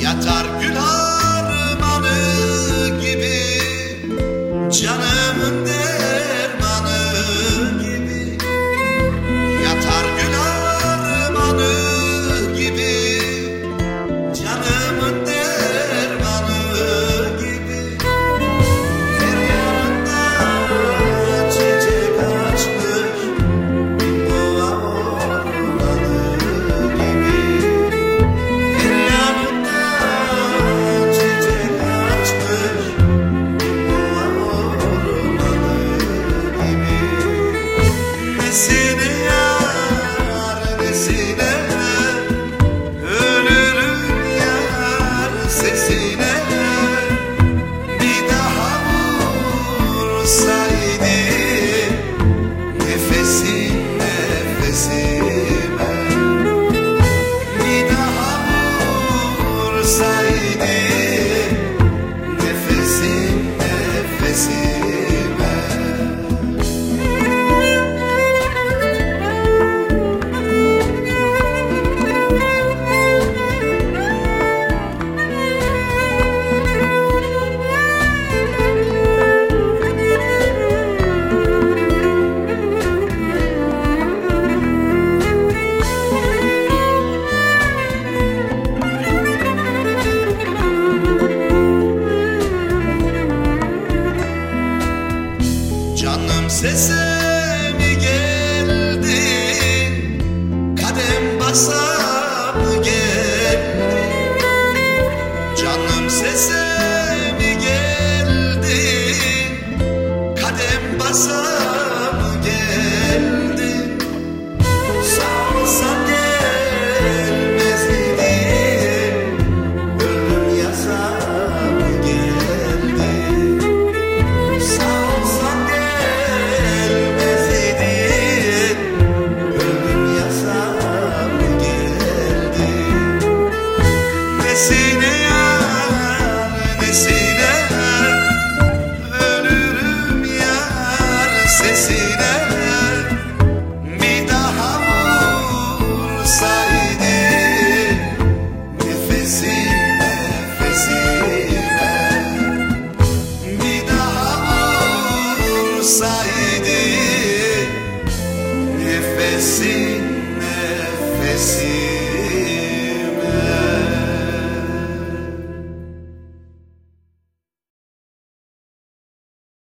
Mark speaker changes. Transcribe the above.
Speaker 1: Yatar gül harmanı gibi, canımın dermanı gibi. Yatar gül harmanı gibi, canımın dermanı gibi. Her yanında çiçek açmış bin boğa ormanı gibi. Her yanında çiçek açmış bin boğa ormanı gibi. Nesine yar, nesine ölürüm yar sesine. Bir daha vursaydı nefesin nefesime. Bir daha vursaydı nefesin nefesime. Canım sese mi geldin, kadem basa mı geldin? Canım sese mi geldin, kadem basa mı geldin? Sağ olsan gelmez idin, öldüm yasa mı geldin? Sağ olsan gelmez idin, öldüm yasa mı geldin? Nesine yar, nesine ölürüm yar sesine. Bir daha vursaydı nefesin nefesime. Bir daha vursaydı nefesin